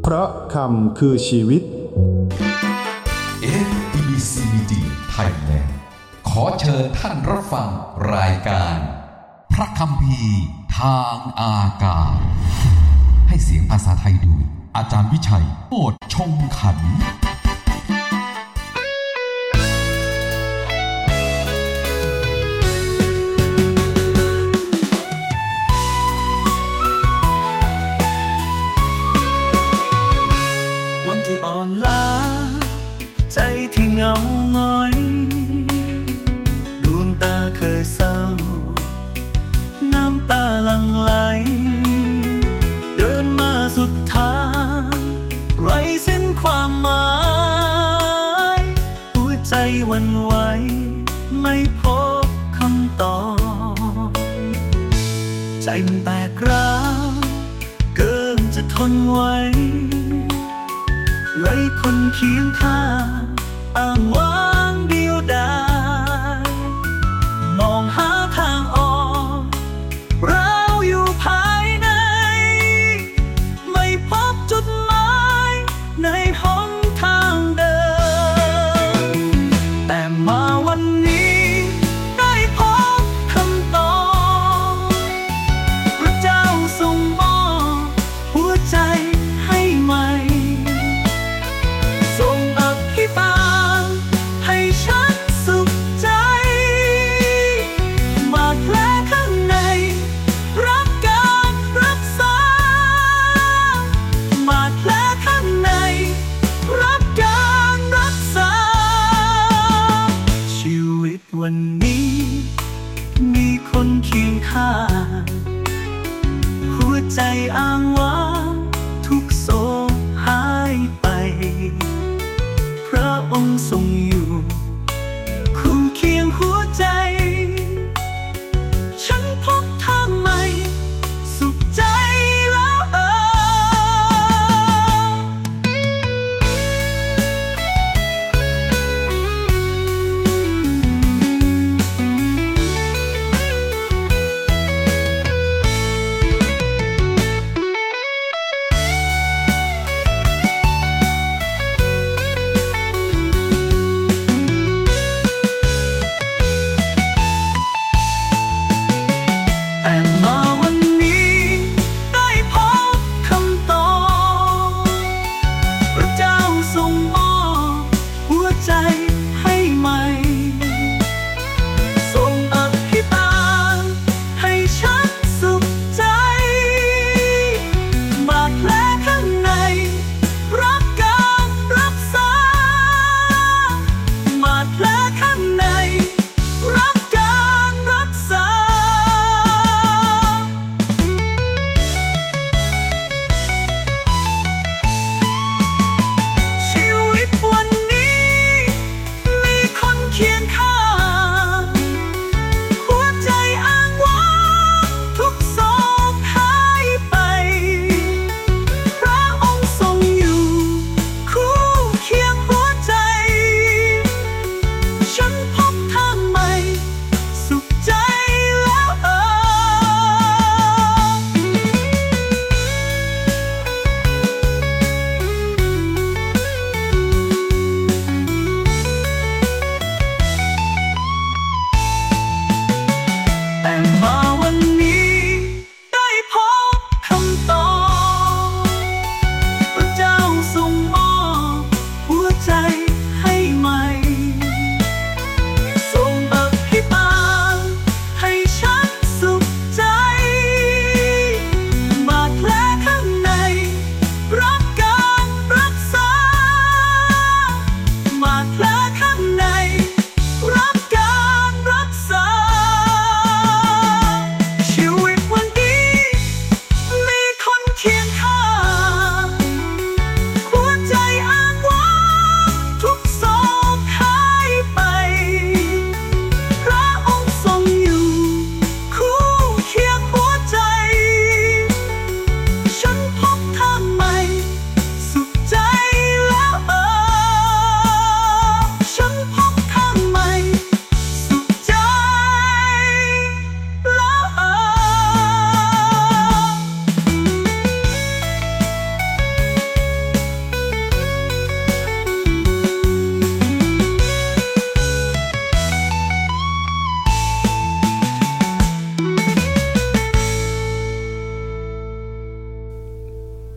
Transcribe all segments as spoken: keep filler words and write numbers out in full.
เพราะคำคือชีวิตเอฟ อี บี ซี บี ดี Thailand ขอเชิญท่านรับฟังรายการพระคัมภีร์ทางอากาศให้เสียงภาษาไทยโดยอาจารย์วิชัยโอษฐ์ชงขันธ์วันที่อ่อนล้าใจที่เหงาหงอยดวงตาเคยเศร้าน้ำตาหลั่งไหลเดินมาสุดทางไร้เส้นความหมายหัวใจหวั่นไหวไม่พบคำตอบใจมันแตกร้าวเกินจะทนไหวไร้คนเคียงข้างอ้างว้างเดียวดายมองหาทางออกเราอยู่ภายในไม่พบจุดหมายในหนทางเดินแต่มาวันนี้ได้พบคำตอบพระเจ้าทรงมอบหัวใจให้ใหม่ทรงอภิบาล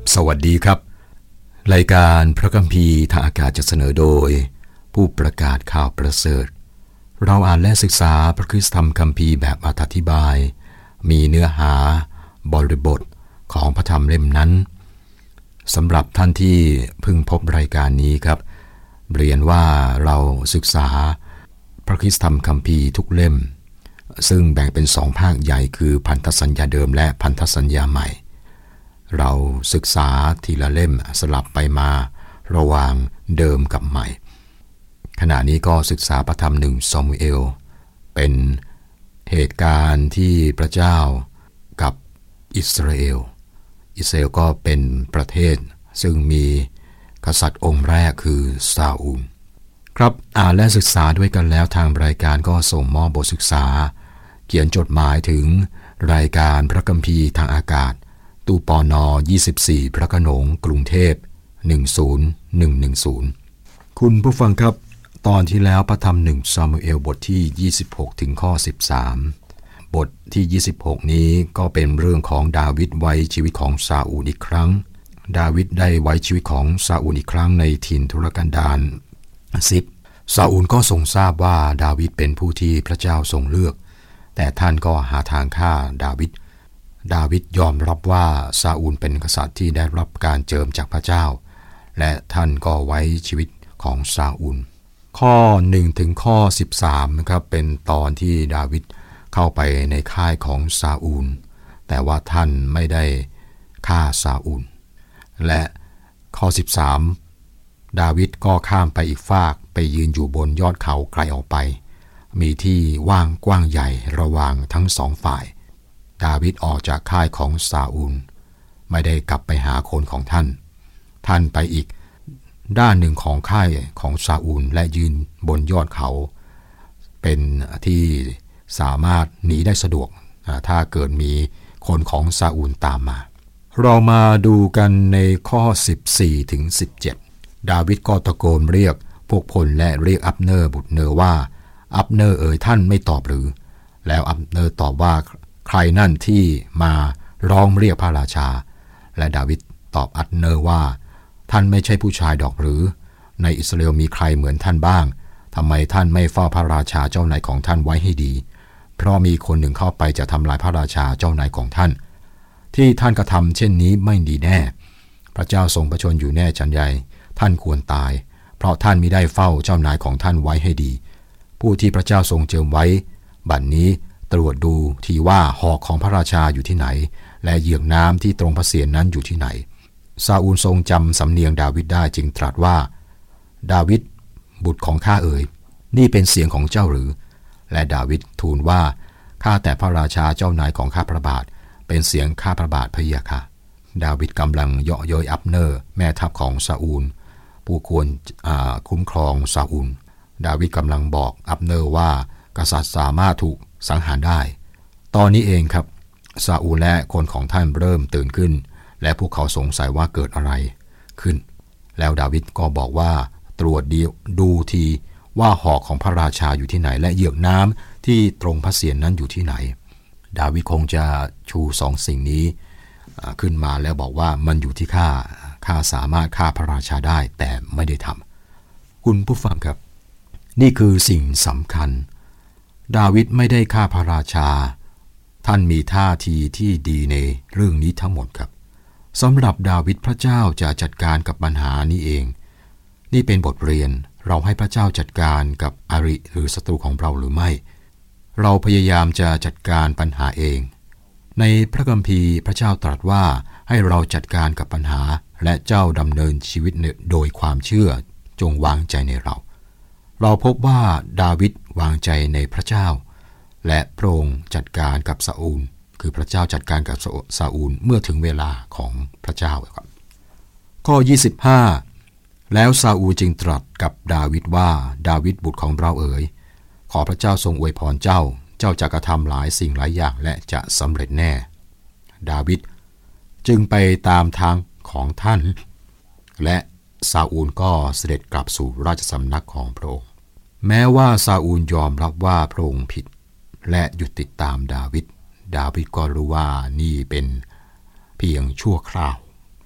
สวัสดีครับรายการพระคัมภีร์ทางอากาศจะเสนอโดยผู้ประกาศข่าวประเสริฐเราอ่านและศึกษาพระคริสตธรรมคัมภีร์แบบอธิบายมีเนื้อหาบริบทของพระธรรมเล่มนั้นสำหรับท่านที่เพิ่งพบรายการนี้ครับเรียนว่าเราศึกษาพระคริสตธรรมคัมภีร์ทุกเล่มซึ่งแบ่งเป็นสองภาคใหญ่คือพันธสัญญาเดิมและพันธสัญญาใหม่เราศึกษาทีละเล่มสลับไปมาระหว่างเดิมกับใหม่ขณะนี้ก็ศึกษาพระธรรมหนึ่งซามูเอลเป็นเหตุการณ์ที่พระเจ้ากับอิสราเอลอิสราเอลก็เป็นประเทศซึ่งมีกษัตริย์องค์แรกคือซาอูลครับอ่านและศึกษาด้วยกันแล้วทางรายการก็ส่งมอบบทศึกษาเขียนจดหมายถึงรายการพระคัมภีร์ทางอากาศตู้ปนยี่สิบสี่พระโขนงกรุงเทพหนึ่งศูนย์หนึ่งหนึ่งศูนย์คุณผู้ฟังครับตอนที่แล้วพระธรรมหนึ่งซามูเอลบทที่ยี่สิบหกถึงข้อสิบสามบทที่ยี่สิบหกนี้ก็เป็นเรื่องของดาวิดไว้ชีวิตของซาอูลอีกครั้งดาวิดได้ไว้ชีวิตของซาอูลอีกครั้งในถิ่นทุรกันดารซิบซาอูลก็ทรงทราบว่าดาวิดเป็นผู้ที่พระเจ้าทรงเลือกแต่ท่านก็หาทางฆ่าดาวิดดาวิดยอมรับว่าซาอูลเป็นกษัตริย์ที่ได้รับการเจิมจากพระเจ้าและท่านก็ไว้ชีวิตของซาอูลข้อหนึ่งถึงข้อสิบสามนะครับเป็นตอนที่ดาวิดเข้าไปในค่ายของซาอูลแต่ว่าท่านไม่ได้ฆ่าซาอูลและข้อสิบสามดาวิดก็ข้ามไปอีกฟากไปยืนอยู่บนยอดเขาไกลออกไปมีที่ว่างกว้างใหญ่ระหว่างทั้งสองฝ่ายดาวิดออกจากค่ายของซาอูลไม่ได้กลับไปหาคนของท่านท่านไปอีกด้านหนึ่งของค่ายของซาอูลและยืนบนยอดเขาเป็นที่สามารถหนีได้สะดวกถ้าเกิดมีคนของซาอูลตามมาเรามาดูกันในข้อสิบสี่ถึงสิบเจ็ดดาวิดก็ตะโกนเรียกพวกพลและเรียกอับเนอร์บุตรเนอร์ว่าอับเนอร์เอ๋ยท่านไม่ตอบหรือแล้วอับเนอร์ตอบว่าใครนั่นที่มาร้องเรียกพระราชาและดาวิดตอบอับเนอร์ว่าท่านไม่ใช่ผู้ชายดอกหรือในอิสราเอลมีใครเหมือนท่านบ้างทำไมท่านไม่เฝ้าพระราชาเจ้านายของท่านไว้ให้ดีเพราะมีคนหนึ่งเข้าไปจะทำลายพระราชาเจ้านายของท่านที่ท่านกระทำเช่นนี้ไม่ดีแน่พระเจ้าทรงประชนอยู่แน่ฉันใดท่านควรตายเพราะท่านมิได้เฝ้าเจ้านายของท่านไว้ให้ดีผู้ที่พระเจ้าทรงเจิมไว้บัดนี้ตรวจดูทีว่าหอกของพระราชาอยู่ที่ไหนและเหยือกน้ำที่ตรงพระเศียรนั้นอยู่ที่ไหนซาอูลทรงจำสำเนียงดาวิดได้จึงตรัสว่าดาวิดบุตรของข้าเอ๋ยนี่เป็นเสียงของเจ้าหรือและดาวิดทูลว่าข้าแต่พระราชาเจ้านายของข้าพระบาทเป็นเสียงข้าพระบาทพระยาค่ะดาวิดกำลังเยาะเย้ยอับเนอร์แม่ทัพของซาอูลผู้ควรคุ้มครองซาอูลดาวิดกำลังบอกอับเนอร์ว่ากษัตริย์สามารถถูกสังหารได้ตอนนี้เองครับซาอูลและคนของท่านเริ่มตื่นขึ้นและพวกเขาสงสัยว่าเกิดอะไรขึ้นแล้วดาวิดก็บอกว่าตรวจดูทีว่าหอกของพระราชาอยู่ที่ไหนและเหยือกน้ำที่ตรงพระเศียรนั้นอยู่ที่ไหนดาวิดคงจะชูสองสิ่งนี้ขึ้นมาแล้วบอกว่ามันอยู่ที่ข้าข้าสามารถฆ่าพระราชาได้แต่ไม่ได้ทำคุณผู้ฟังครับนี่คือสิ่งสำคัญดาวิดไม่ได้ฆ่าพระราชาท่านมีท่าทีที่ดีในเรื่องนี้ทั้งหมดครับสำหรับดาวิดพระเจ้าจะจัดการกับปัญหานี้เองนี่เป็นบทเรียนเราให้พระเจ้าจัดการกับอริหรือศัตรูของเราหรือไม่เราพยายามจะจัดการปัญหาเองในพระคัมภีร์พระเจ้าตรัสว่าให้เราจัดการกับปัญหาและเจ้าดำเนินชีวิตโดยความเชื่อจงวางใจในเราเราพบว่าดาวิดวางใจในพระเจ้าและพระองค์จัดการกับซาอูลคือพระเจ้าจัดการกับซาอูลเมื่อถึงเวลาของพระเจ้าครับข้อยี่สิบห้าแล้วซาอูลจึงตรัสกับดาวิดว่าดาวิดบุตรของเราเอ๋ยขอพระเจ้าทรงอวยพรเจ้าเจ้าจะกระทำหลายสิ่งหลายอย่างและจะสำเร็จแน่ดาวิดจึงไปตามทางของท่านและซาอูลก็เสด็จกลับสู่ราชสำนักของพระองค์แม้ว่าซาอูลยอมรับว่าพระองค์ผิดและหยุดติดตามดาวิดดาวิดก็รู้ว่านี่เป็นเพียงชั่วคราว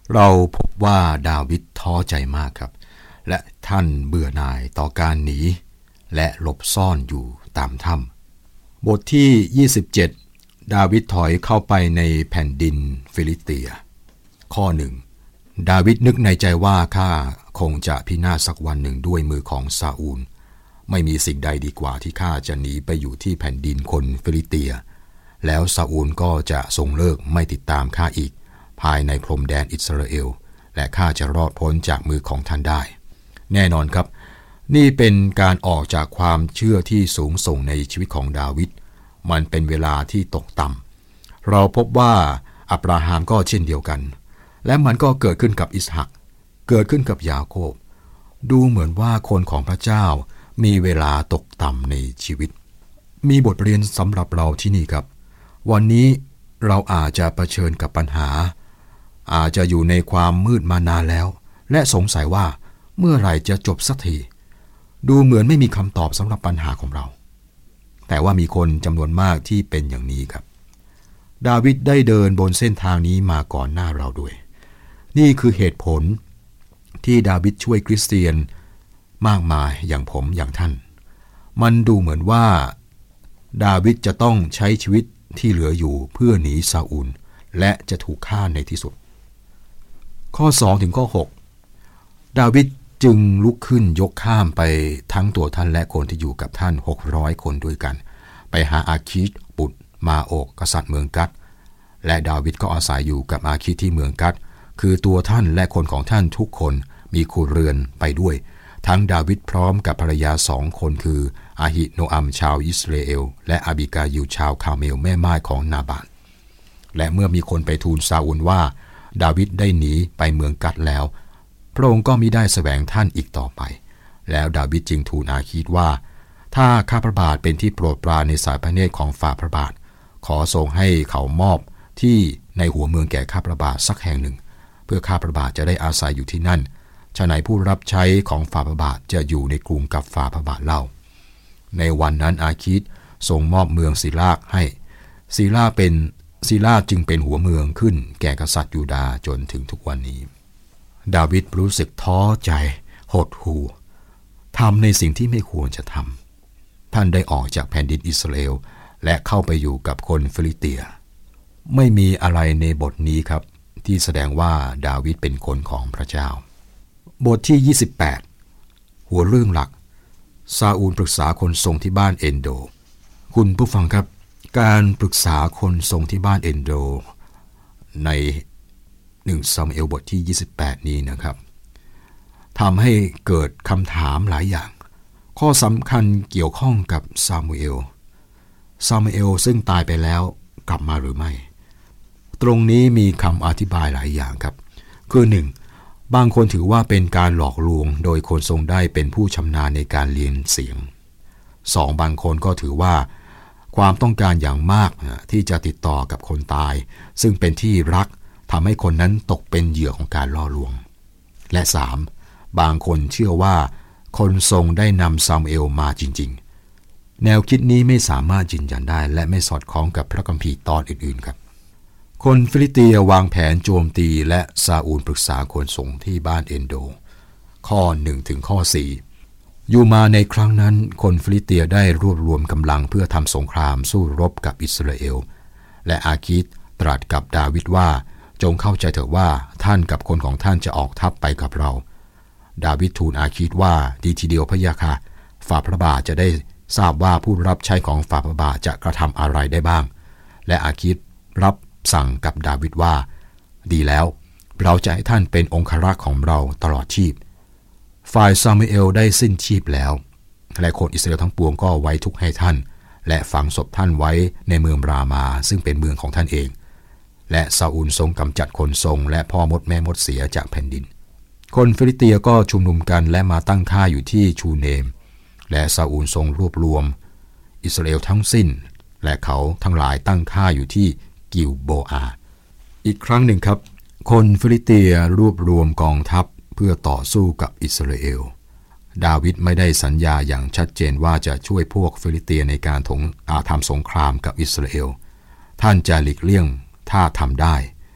เราพบว่าดาวิดท้อใจมากครับและท่านเบื่อหน่ายต่อการหนีและหลบซ่อนอยู่ตามถ้ำบทที่ยี่สิบเจ็ดดาวิดถอยเข้าไปในแผ่นดินฟิลิสเตียข้อหนึ่งดาวิดนึกในใจว่าข้าคงจะพินาศสักวันหนึ่งด้วยมือของซาอูลไม่มีสิ่งใดดีกว่าที่ข้าจะหนีไปอยู่ที่แผ่นดินคนฟิลิสเตียแล้วซาอูลก็จะทรงเลิกไม่ติดตามข้าอีกภายในพรมแดนอิสราเอลและข้าจะรอดพ้นจากมือของท่านได้แน่นอนครับนี่เป็นการออกจากความเชื่อที่สูงส่งในชีวิตของดาวิดมันเป็นเวลาที่ตกต่ำเราพบว่าอับราฮัมก็เช่นเดียวกันและมันก็เกิดขึ้นกับอิสหักเกิดขึ้นกับยาโคบดูเหมือนว่าคนของพระเจ้ามีเวลาตกต่ำในชีวิตมีบทเรียนสำหรับเราที่นี่ครับวันนี้เราอาจจะเผชิญกับปัญหาอาจจะอยู่ในความมืดมานานแล้วและสงสัยว่าเมื่อไหร่จะจบสักทีดูเหมือนไม่มีคำตอบสำหรับปัญหาของเราแต่ว่ามีคนจำนวนมากที่เป็นอย่างนี้ครับดาวิดได้เดินบนเส้นทางนี้มาก่อนหน้าเราด้วยนี่คือเหตุผลที่ดาวิดช่วยคริสเตียนมากมายอย่างผมอย่างท่านมันดูเหมือนว่าดาวิดจะต้องใช้ชีวิตที่เหลืออยู่เพื่อหนีซาอูลและจะถูกฆ่าในที่สุดข้อสองถึงข้อหกดาวิดจึงลุกขึ้นยกข้ามไปทั้งตัวท่านและคนที่อยู่กับท่านหกร้อยคนด้วยกันไปหาอาคีชบุตรมาโอกกษัตริย์เมืองกัดและดาวิดก็อาศัยอยู่กับอาคีชที่เมืองกัดคือตัวท่านและคนของท่านทุกคนมีครัวเรือนไปด้วยทั้งดาวิดพร้อมกับภรรยาสองคนคืออาหิโนอัมชาวอิสราเอลและอาบิกายิลชาวคาเมลแม่ม่ายของนาบาลและเมื่อมีคนไปทูลซาอูลว่าดาวิดได้หนีไปเมืองกัดแล้วพระองค์ก็มิได้แสวงท่านอีกต่อไปแล้วดาวิดจึงทูลอาคีชว่าถ้าข้าพระบาทเป็นที่โปรดปรานในสายพระเนตรของฝ่าพระบาทขอทรงให้เขามอบที่ในหัวเมืองแก่ข้าพระบาทสักแห่งหนึ่งเพื่อข้าพระบาทจะได้อาศัยอยู่ที่นั่นฉะไหนผู้รับใช้ของฝ่าพระบาทจะอยู่ในกรุงกับฝ่าพระบาทเล่าในวันนั้นอาคีชทรงมอบเมืองศิลาให้ศิลาเป็นศิลาจึงเป็นหัวเมืองขึ้นแก่กษัตริย์ยูดาห์จนถึงทุกวันนี้ดาวิดรู้สึกท้อใจหดหู่ทำในสิ่งที่ไม่ควรจะทำท่านได้ออกจากแผ่นดินอิสราเอลและเข้าไปอยู่กับคนฟิลิสเตียไม่มีอะไรในบทนี้ครับที่แสดงว่าดาวิดเป็นคนของพระเจ้าบทที่ยี่สิบแปดหัวเรื่องหลักซาอูลปรึกษาคนทรงที่บ้านเอนโดคุณผู้ฟังครับการปรึกษาคนทรงที่บ้านเอนโดในหนึ่งซามูเอลบทที่ยี่สิบแปดนี้นะครับทำให้เกิดคำถามหลายอย่างข้อสำคัญเกี่ยวข้องกับซามูเอลซามูเอลซึ่งตายไปแล้วกลับมาหรือไม่ตรงนี้มีคำอธิบายหลายอย่างครับคือหนึ่งบางคนถือว่าเป็นการหลอกลวงโดยคนทรงได้เป็นผู้ชำนาญในการเรียนเสียงสองบางคนก็ถือว่าความต้องการอย่างมากที่จะติดต่อกับคนตายซึ่งเป็นที่รักทำให้คนนั้นตกเป็นเหยื่อของการล่อลวงและสามบางคนเชื่อว่าคนทรงได้นำซามูเอลมาจริงๆแนวคิดนี้ไม่สามารถยืนยันได้และไม่สอดคล้องกับพระคัมภีร์ตอนอื่นๆครับคนฟิลิสเตียวางแผนโจมตีและซาอูลปรึกษาคนทรงที่บ้านเอนโดข้อหนึ่งถึงข้อสี่อยู่มาในครั้งนั้นคนฟิลิสเตียได้รวบรวมกำลังเพื่อทำสงครามสู้รบกับอิสราเอลและอาคีชตรัสกับดาวิดว่าจงเข้าใจเถิดว่าท่านกับคนของท่านจะออกทัพไปกับเราดาวิดทูลอาคีชว่าดีทีเดียวพะยะค่ะฝ่าพระบาทจะได้ทราบว่าผู้รับใช้ของฝ่าพระบาทจะกระทำอะไรได้บ้างและอาคีชรับสั่งกับดาวิดว่าดีแล้วเราจะให้ท่านเป็นองครักษ์ของเราตลอดชีพฝ่ายซามูเอลได้สิ้นชีพแล้วและคนอิสราเอลทั้งปวงก็ไว้ทุกข์ให้ท่านและฝังศพท่านไว้ในเมืองรามาซึ่งเป็นเมืองของท่านเองและซาอูลทรงกำจัดคนทรงและพ่อมดแม่มดเสียจากแผ่นดินคนฟิลิสเตียก็ชุมนุมกันและมาตั้งค่ายอยู่ที่ชูเนมและซาอูลทรงรวบรวมอิสราเอลทั้งสิ้นและเขาทั้งหลายตั้งค่ายอยู่ที่กิลโบอาอีกครั้งหนึ่งครับคนฟิลิสเตียรวบรวมกองทัพเพื่อต่อสู้กับอิสราเอลดาวิดไม่ได้สัญญาอย่างชัดเจนว่าจะช่วยพวกฟิลิสเตียในการถงอาทำสงครามกับอิสราเอลท่านจะหลีกเลี่ยงถ้าทำได้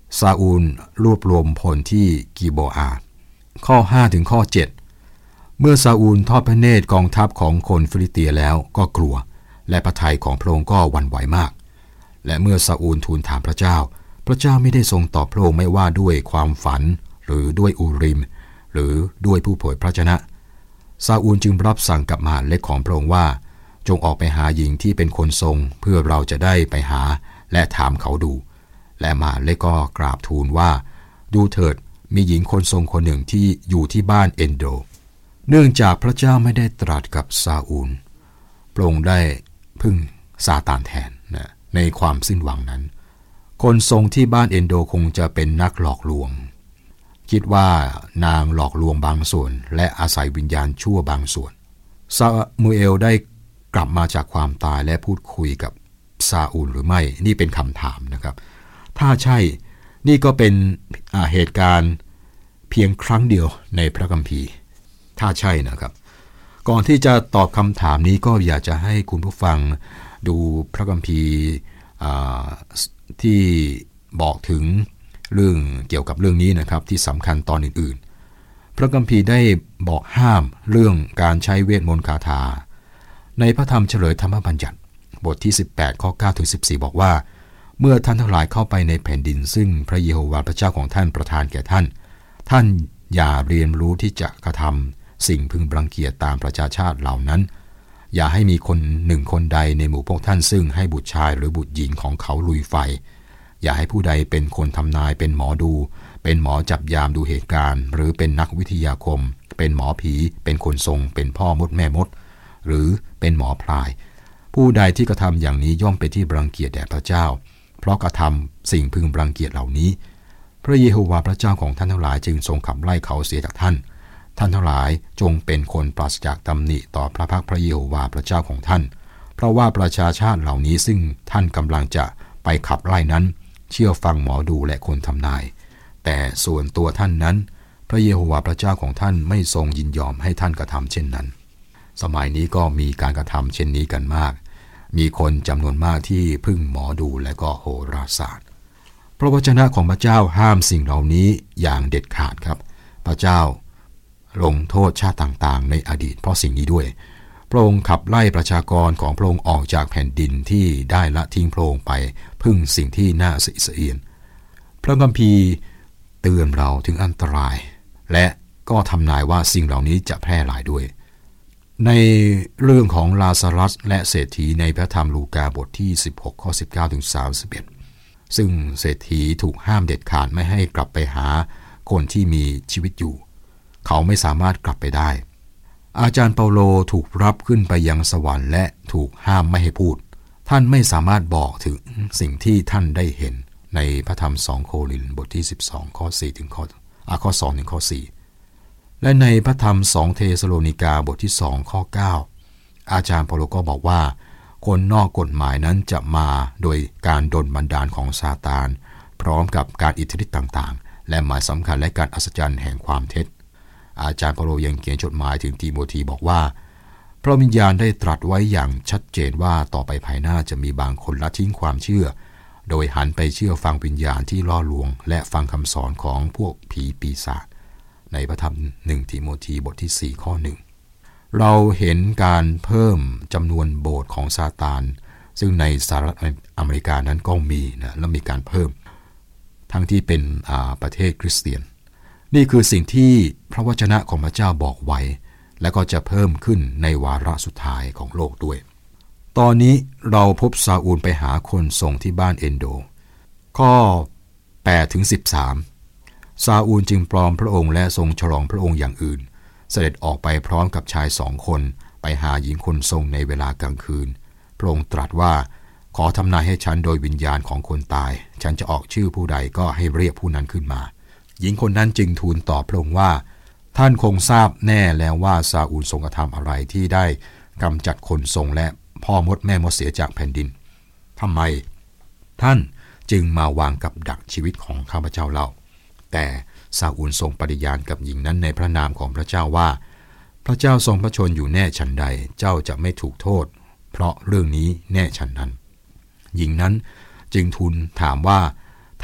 ซาอูลรวบรวมพลที่กิโบอาข้อห้าถึงข้อเจ็ดเมื่อซาอูลทอดพระเนตรกองทัพของคนฟิลิสเตียแล้วก็กลัวและพระทัยของพระองค์ก็หวั่นไหวมากและเมื่อซาอูลทูลถามพระเจ้าพระเจ้าไม่ได้ทรงตอบพระองค์ไม่ว่าด้วยความฝันหรือด้วยอูริมหรือด้วยผู้เผยพระชนะซาอูลจึงรับสั่งกับมหาดเล็กของพระองค์ว่าจงออกไปหาหญิงที่เป็นคนทรงเพื่อเราจะได้ไปหาและถามเขาดูและมหาดเล็กก็กราบทูลว่าดูเถิดมีหญิงคนทรงคนหนึ่งที่อยู่ที่บ้านเอนโดเนื่องจากพระเจ้าไม่ได้ตรัสกับซาอูลพระองค์ได้พึ่งซาตานแทนนะในความสิ้นหวังนั้นคนทรงที่บ้านเอนโดคงจะเป็นนักหลอกลวงคิดว่านางหลอกลวงบางส่วนและอาศัยวิญญาณชั่วบางส่วนซามูเอลได้กลับมาจากความตายและพูดคุยกับซาอูลหรือไม่นี่เป็นคำถามนะครับถ้าใช่นี่ก็เป็นเหตุการณ์เพียงครั้งเดียวในพระคัมภีร์ถ้าใช่นะครับก่อนที่จะตอบคำถามนี้ก็อยากจะให้คุณผู้ฟังดูพระคัมภีร์ที่บอกถึงเรื่องเกี่ยวกับเรื่องนี้นะครับที่สำคัญตอนอื่นๆพระคัมภีร์ได้บอกห้ามเรื่องการใช้เวทมนต์คาถาในพระธรรมเฉลยธรรมบัญญัติบทที่สิบแปดข้อเก้าถึงสิบสี่บอกว่าเมื่อท่านทั้งหลายเข้าไปในแผ่นดินซึ่งพระเยโฮวาห์พระเจ้าของท่านประทานแก่ท่านท่านอย่าเรียนรู้ที่จะกระทำสิ่งพึงรังเกียจตามประชาชาติเหล่านั้นอย่าให้มีคนหนึ่งคนใดในหมู่พวกท่านซึ่งให้บุตรชายหรือบุตรหญิงของเขาลุยไฟอย่าให้ผู้ใดเป็นคนทำนายเป็นหมอดูเป็นหมอจับยามดูเหตุการณ์หรือเป็นนักวิทยาคมเป็นหมอผีเป็นคนทรงเป็นพ่อมดแม่มดหรือเป็นหมอพลายผู้ใดที่กระทำอย่างนี้ย่อมเป็นที่รังเกียจแด่พระเจ้าเพราะกระทำสิ่งพึงรังเกียจเหล่านี้พระเยโฮวาห์พระเจ้าของท่านทั้งหลายจึงทรงขับไล่เขาเสียจากท่านท่านทั้งหลายจงเป็นคนปราศจากตำหนิต่อพระพักพระเยโฮวาห์พระเจ้าของท่านเพราะว่าประชาชาติเหล่านี้ซึ่งท่านกำลังจะไปขับไล่นั้นเชื่อฟังหมอดูและคนทำนายแต่ส่วนตัวท่านนั้นพระเยโฮวาห์พระเจ้าของท่านไม่ทรงยินยอมให้ท่านกระทำเช่นนั้นสมัยนี้ก็มีการกระทำเช่นนี้กันมากมีคนจำนวนมากที่พึ่งหมอดูและก็โหราศาสตร์พระวจนะของพระเจ้าห้ามสิ่งเหล่านี้อย่างเด็ดขาดครับพระเจ้าลงโทษชาติต่างๆในอดีตเพราะสิ่งนี้ด้วยพระองค์ขับไล่ประชากรของพระองค์ออกจากแผ่นดินที่ได้ละทิ้งพระองค์ไปพึ่งสิ่งที่น่าสะอิดสะเอียนพระคัมภีร์เตือนเราถึงอันตรายและก็ทำนายว่าสิ่งเหล่านี้จะแพร่หลายด้วยในเรื่องของลาซารัสและเศรษฐีในพระธรรมลูกาบทที่สิบหกข้อสิบเก้าถึงสามสิบเอ็ดซึ่งเศรษฐีถูกห้ามเด็ดขาดไม่ให้กลับไปหาคนที่มีชีวิตอยู่เขาไม่สามารถกลับไปได้อาจารย์เปาโลถูกรับขึ้นไปยังสวรรค์และถูกห้ามไม่ให้พูดท่านไม่สามารถบอกถึงสิ่งที่ท่านได้เห็นในพระธรรมสองโครินธ์บทที่สิบสองข้อสี่ถึงข้ออ่ะข้อสองถึงข้อสี่และในพระธรรมสองเทสโลนิกาบทที่สองข้อเก้าอาจารย์เปาโลก็บอกว่าคนนอกกฎหมายนั้นจะมาโดยการดลบันดาลของซาตานพร้อมกับการอิทธิฤทธิ์ต่างๆและหมายสำคัญและการอัศจรรย์แห่งความเท็จอาจารย์เปาโลยังเขียนจดหมายถึงติโมธีบอกว่าพระวิญญาณได้ตรัสไว้อย่างชัดเจนว่าต่อไปภายหน้าจะมีบางคนละทิ้งความเชื่อโดยหันไปเชื่อฟังวิญญาณที่ล่อลวงและฟังคำสอนของพวกผีปีศาจในพระธรรมหนึ่งติโมธีบทที่สี่ข้อหนึ่งเราเห็นการเพิ่มจำนวนโบสถ์ของซาตานซึ่งในสหรัฐอเมริกานั้นก็มีนะและมีการเพิ่มทั้งที่เป็นประเทศคริสเตียนนี่คือสิ่งที่พระวจนะของพระเจ้าบอกไว้และก็จะเพิ่มขึ้นในวาระสุดท้ายของโลกด้วยตอนนี้เราพบซาอูลไปหาคนทรงที่บ้านเอนโดข้อแปดถึงสิบสามซาอูลจึงปลอมพระองค์และทรงฉลองพระองค์อย่างอื่นเสด็จออกไปพร้อมกับชายสองคนไปหาหญิงคนทรงในเวลากลางคืนพระองค์ตรัสว่าขอทำนายให้ฉันโดยวิญญาณของคนตายฉันจะออกชื่อผู้ใดก็ให้เรียกผู้นั้นขึ้นมาหญิงคนนั้นจึงทูลตอบพระองค์ว่าท่านคงทราบแน่แล้วว่าซาอูลทรงกระทำอะไรที่ได้กำจัดคนทรงและพ่อมดแม่มดเสียจากแผ่นดินทำไมท่านจึงมาวางกับดักชีวิตของข้าพเจ้าเล่าแต่ซาอูลทรงปฏิญาณกับหญิงนั้นในพระนามของพระเจ้าว่าพระเจ้าทรงพระชนอยู่แน่ฉันใดเจ้าจะไม่ถูกโทษเพราะเรื่องนี้แน่ฉันนั้นหญิงนั้นจึงทูลถามว่าท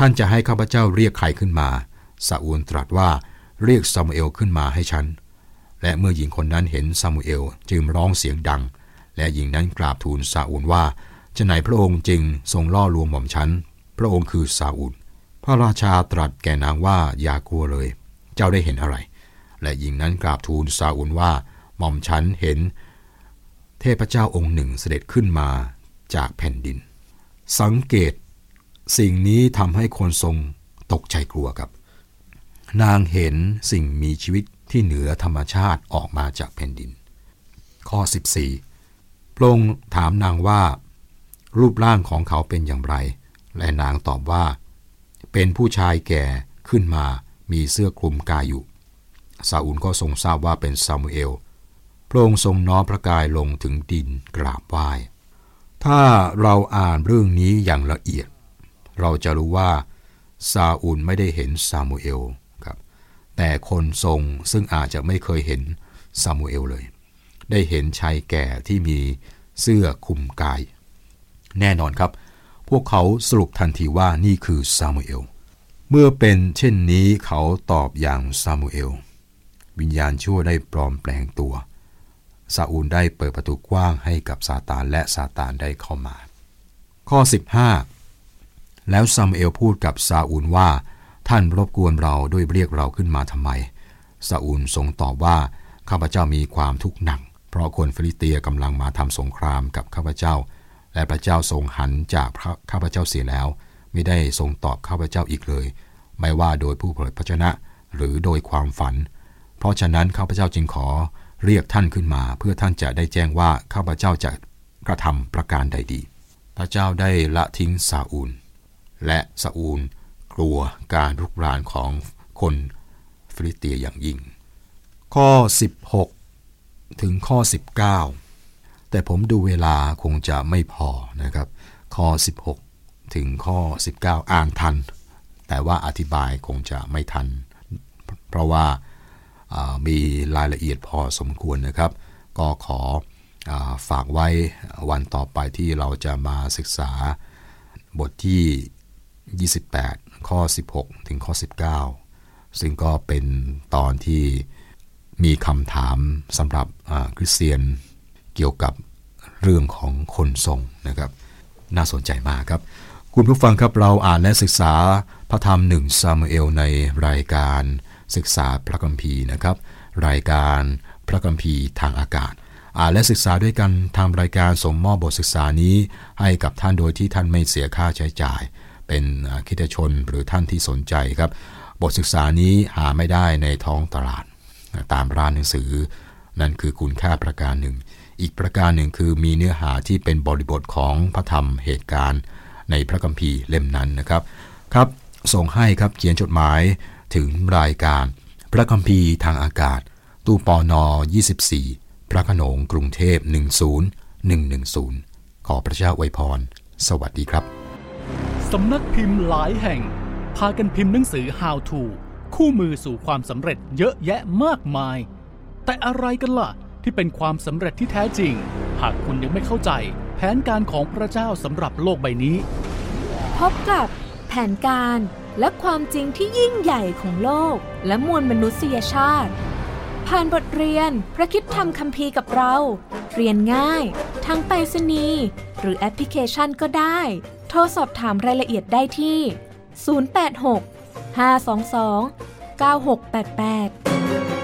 ท่านจะให้ข้าพเจ้าเรียกใครขึ้นมาซาอูลตรัสว่าเรียกซามูเอลขึ้นมาให้ฉันและเมื่อหญิงคนนั้นเห็นซามูเอลจึงร้องเสียงดังและหญิงนั้นกราบทูลซาอูลว่าจะไหนพระองค์จึงทรงล่อลวงหม่อมฉันพระองค์คือซาอูลพระราชาตรัสแก่นางว่าอย่ากลัวเลยเจ้าได้เห็นอะไรและหญิงนั้นกราบทูลซาอูลว่าหม่อมฉันเห็นเทพเจ้าองค์หนึ่งเสด็จขึ้นมาจากแผ่นดินสังเกตสิ่งนี้ทำให้คนทรงตกใจกลัวครับนางเห็นสิ่งมีชีวิตที่เหนือธรรมชาติออกมาจากแผ่นดินข้อสิบสี่พระองค์ถามนางว่ารูปร่างของเขาเป็นอย่างไรและนางตอบว่าเป็นผู้ชายแก่ขึ้นมามีเสื้อคลุมกายอยู่ซาอูลก็ทรงทราบว่าเป็นซามูเอลพระองค์ทรงน้อมพระกายลงถึงดินกราบไหว้ถ้าเราอ่านเรื่องนี้อย่างละเอียดเราจะรู้ว่าซาอูลไม่ได้เห็นซามูเอลครับแต่คนทรงซึ่งอาจจะไม่เคยเห็นซามูเอลเลยได้เห็นชายแก่ที่มีเสื้อคลุมกายแน่นอนครับพวกเขาสรุปทันทีว่านี่คือซามูเอลเมื่อเป็นเช่นนี้เขาตอบอย่างซามูเอลวิญญาณชั่วได้ปลอมแปลงตัวซาอูลได้เปิดประตูกว้างให้กับซาตานและซาตานได้เข้ามาข้อสิบห้าแล้วซามูเอลพูดกับซาอูลว่าท่านรบกวนเราด้วยเรียกเราขึ้นมาทำไมซาอูลทรงตอบว่าข้าพเจ้ามีความทุกข์หนักเพราะคนฟิลิสเตียกำลังมาทำสงครามกับข้าพเจ้าและพระเจ้าทรงหันจากข้าพเจ้าเสียแล้วไม่ได้ทรงตอบข้าพเจ้าอีกเลยไม่ว่าโดยผู้เผยพระชนะหรือโดยความฝันเพราะฉะนั้นข้าพเจ้าจึงขอเรียกท่านขึ้นมาเพื่อท่านจะได้แจ้งว่าข้าพเจ้าจะกระทำประการใดดีพระเจ้าได้ละทิ้งซาอูลและซาอูลกลัวการรุกรานของคนฟิลิสเตียอย่างยิ่งข้อสิบหกถึงข้อสิบเก้าแต่ผมดูเวลาคงจะไม่พอนะครับข้อสิบหกถึงข้อสิบเก้าอ่านทันแต่ว่าอธิบายคงจะไม่ทันเพราะว่ามีรายละเอียดพอสมควรนะครับก็ขอฝากไว้วันต่อไปที่เราจะมาศึกษาบทที่ยี่สิบแปดข้อสิบหกถึงข้อสิบเก้าซึ่งก็เป็นตอนที่มีคำถามสำหรับคริสเตียนเกี่ยวกับเรื่องของคนทรงนะครับน่าสนใจมากครับคุณผู้ฟังครับเราอ่านและศึกษาพระธรรมหนึ่งซามูเอลในรายการศึกษาพระคัมภีร์นะครับรายการพระคัมภีร์ทางอากาศอ่านและศึกษาด้วยกันทางรายการส่งมอบบทศึกษานี้ให้กับท่านโดยที่ท่านไม่เสียค่าใช้จ่ายเป็นคริสตชนหรือท่านที่สนใจครับบทศึกษานี้หาไม่ได้ในท้องตลาดตามร้านหนังสือนั่นคือคุณค่าประการหนึ่งอีกประการหนึ่งคือมีเนื้อหาที่เป็นบริบทของพระธรรมเหตุการณ์ในพระคัมภีร์เล่มนั้นนะครับครับส่งให้ครับเขียนจดหมายถึงรายการพระคัมภีร์ทางอากาศตู้ปนยี่สิบสี่พระโขนงกรุงเทพหนึ่งศูนย์หนึ่งหนึ่งศูนย์ขอพระเจ้าอวยพรสวัสดีครับสำนักพิมพ์หลายแห่งพากันพิมพ์หนังสือ How to คู่มือสู่ความสำเร็จเยอะแยะมากมายแต่อะไรกันล่ะที่เป็นความสำเร็จที่แท้จริงหากคุณยังไม่เข้าใจแผนการของพระเจ้าสำหรับโลกใบนี้พบกับแผนการและความจริงที่ยิ่งใหญ่ของโลกและมวลมนุษยชาติผ่านบทเรียนพระคริสตธรรมคัมภีร์กับเราเรียนง่ายทั้งไปรษณีย์หรือแอปพลิเคชันก็ได้โทรสอบถามรายละเอียดได้ที่ศูนย์ แปด หก ห้า สอง สอง เก้า หก แปด แปด